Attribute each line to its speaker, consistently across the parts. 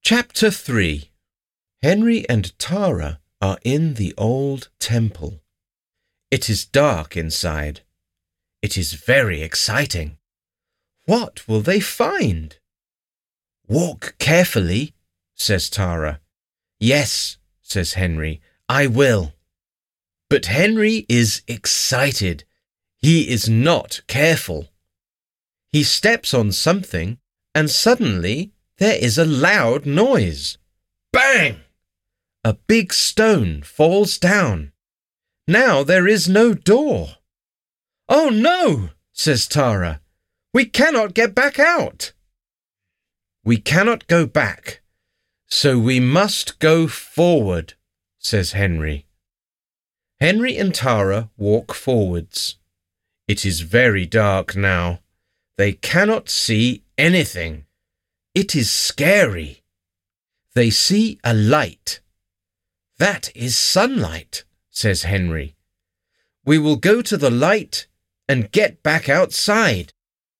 Speaker 1: Chapter 3. Henry and Tara are in the old temple. It is dark inside. It is very exciting. What will they find? Walk carefully, says Tara. Yes, says Henry, I will. But Henry is excited. He is not careful. He steps on something and suddenly there is a loud noise. Bang! A big stone falls down. Now there is no door. Oh no, says Tara. We cannot get back out. We cannot go back, so we must go forward, says Henry. Henry and Tara walk forwards. It is very dark now. They cannot see anything. It is scary. They see a light. That is sunlight, says Henry. We will go to the light and get back outside.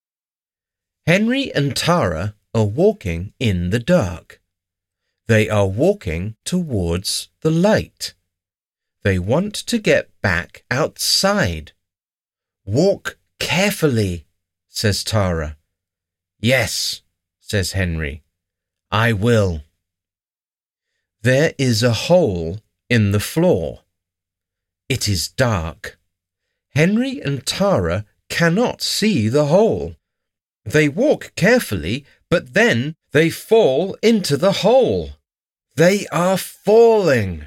Speaker 1: Henry and Tara are walking in the dark. They are walking towards the light. They want to get back outside. Walk carefully, says Tara. Yes, says Henry. I will. There is a hole in the floor. It is dark. Henry and Tara cannot see the hole. They walk carefully, but then they fall into the hole. They are falling.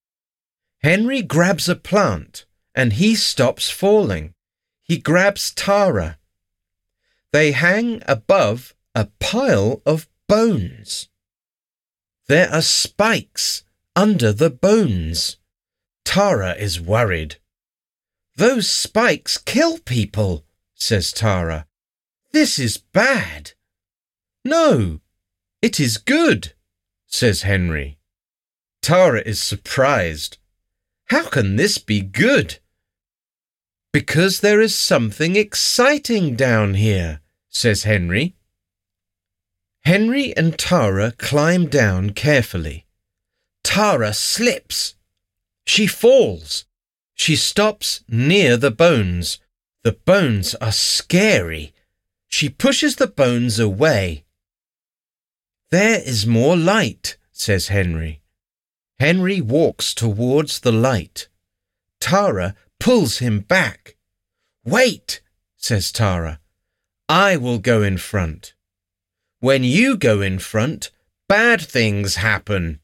Speaker 1: Henry grabs a plant and he stops falling. He grabs Tara. They hang above a pile of bones. There are spikes under the bones. Tara is worried. Those spikes kill people, says Tara. This is bad. No, it is good, says Henry. Tara is surprised. How can this be good? Because there is something exciting down here, says Henry. Henry and Tara climb down carefully. Tara slips. She falls. She stops near the bones. The bones are scary. She pushes the bones away. There is more light, says Henry. Henry walks towards the light. Tara pulls him back. Wait, says Tara. I will go in front. When you go in front, bad things happen.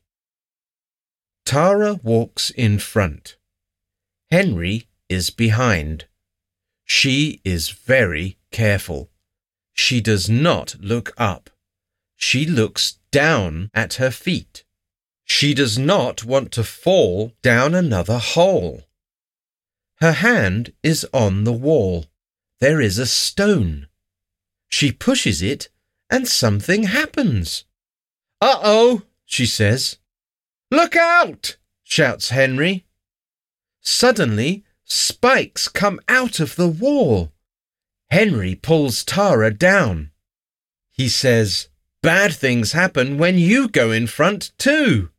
Speaker 1: Tara walks in front. Henry is behind. She is very careful. She does not look up. She looks down at her feet. She does not want to fall down another hole. Her hand is on the wall. There is a stone. She pushes it and something happens. Uh-oh, she says. Look out, shouts Henry. Suddenly, spikes come out of the wall. Henry pulls Tara down. He says, bad things happen when you go in front too.